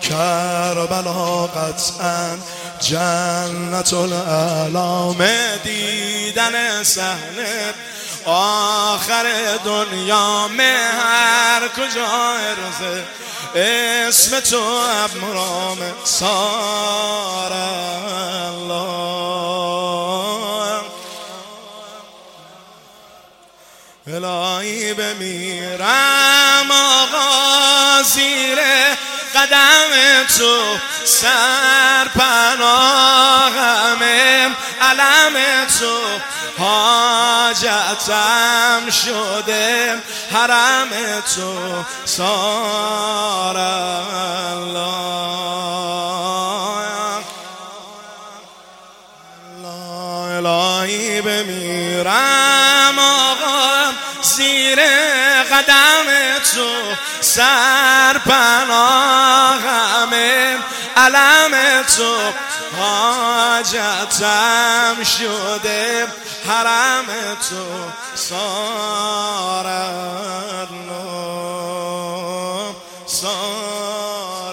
کربلا قطعا جنت الاعلام، دیدن صحنه آخر دنیا هر کجا ارزه اسم تو ابرام سار الله. الهی بمیرم آقا زیر قدم تو، سرپناهم علم تو، حاجتم شده حرم تو سار الله. الهی بمیرم آقا زیر قدم تو، سرپناهم علم تو، حاجتم شده حرم تو سار الله سار.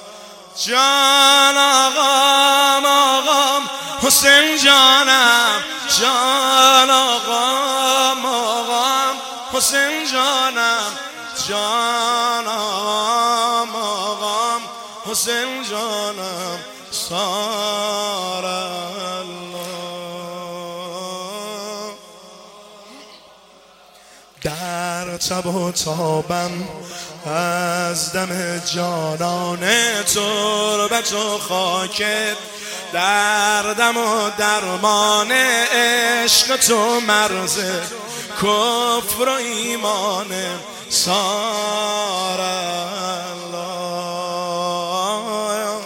جان آقام آقام حسین جانم، جان آقام آقام حسین جانم، جان آقام آقام حسین جانم سار الله. در تب و تابم از دم جانان تربت و خاکت، دردم و درمان عشق تو مرز کفر و ایمان سار الله.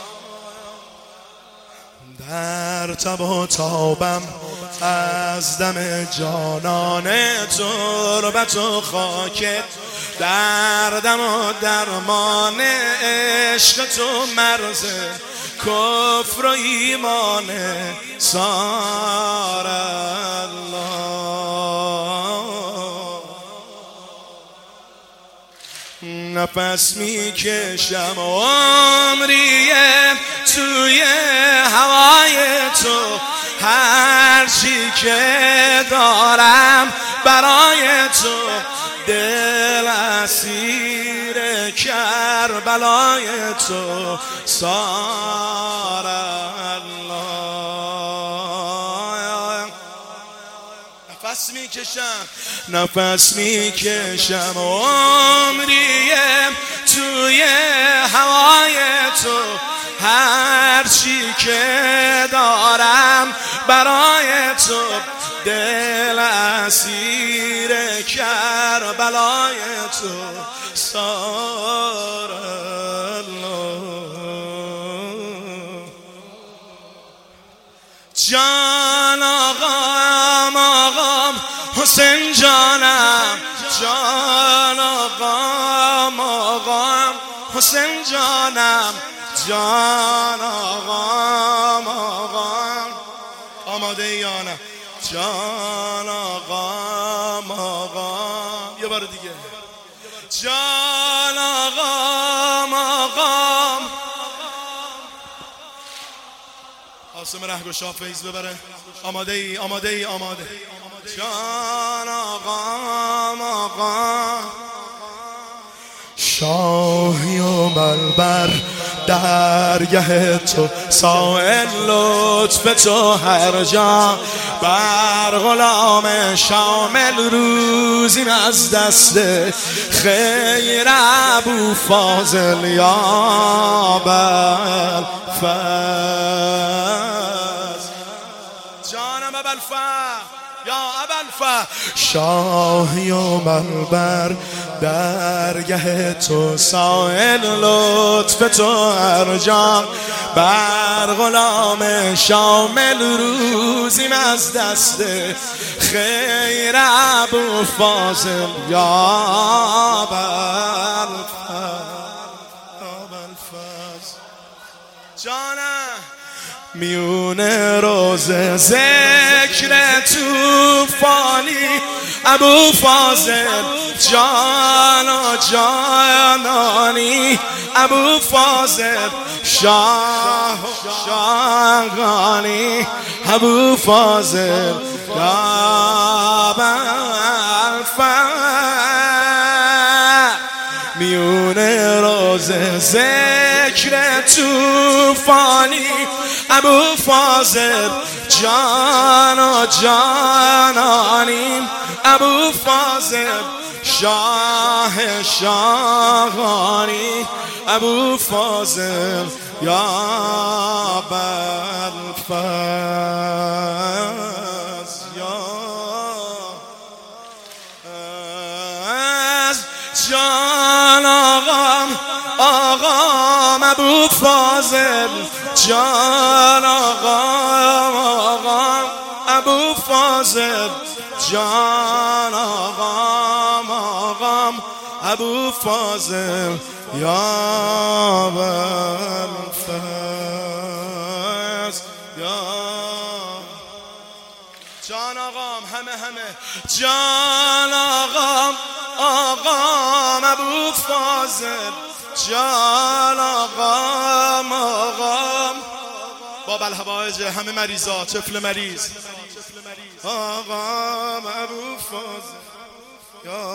در تب و تابم از دم جانان تربت و خاکت، دردم و درمان عشق تو مرز کفر و ایمان سار الله. نفس میکشم عمریه توی هوای تو، هر چی که دارم برای تو، دل اسیر کربلای تو سار الله. نفس میکشم نفس میکشم عمریه توی هوای تو، هر چی که دارم برای تو، دل اسیر کربلای تو سار الله. جان آقام آقام حسین جانم، جان آقام آقام حسین جانم، جان آقام آقام آماده یا نه؟ جان آقام آقام یه بار دیگه، جان آقام آقام. آسم رهگشا فیض ببره. آماده ای آماده ای آماده. جان آقام آقام. شاهی و بلبر درگه تو، سائل لطف تو هر جا، بر غلام شامل روزیم از دست خیر ابو فاضل یا ابوالفضل. جانم ابوالفضل یا ابوالفضل. شاهی و منبر درگه تو، سائل لطف تو هر جا، بر غلام شامل روزیم از دست خیر ابو فاضل یا ابوالفضل. جانم میون روز ذکر توفانی ابو فاضل جانا جانانی ابو فاضل شاه شاهانی ابو فاضل یا میون روزه ذکر توفانی ابو فاضل جانا جانانی ابو فاضل شاه شاهانی ابو فاضل یا ابوالفضل یا جان آقام ابو فاضل جان آقام ابو فاضل جان آقام ابو فاضل یا ابوالفضل یا جان آقام همه جان آقام ابو فاضل جان آقام باب الهوایج همه مریضا طفل مریض آقام ابو فاضل یا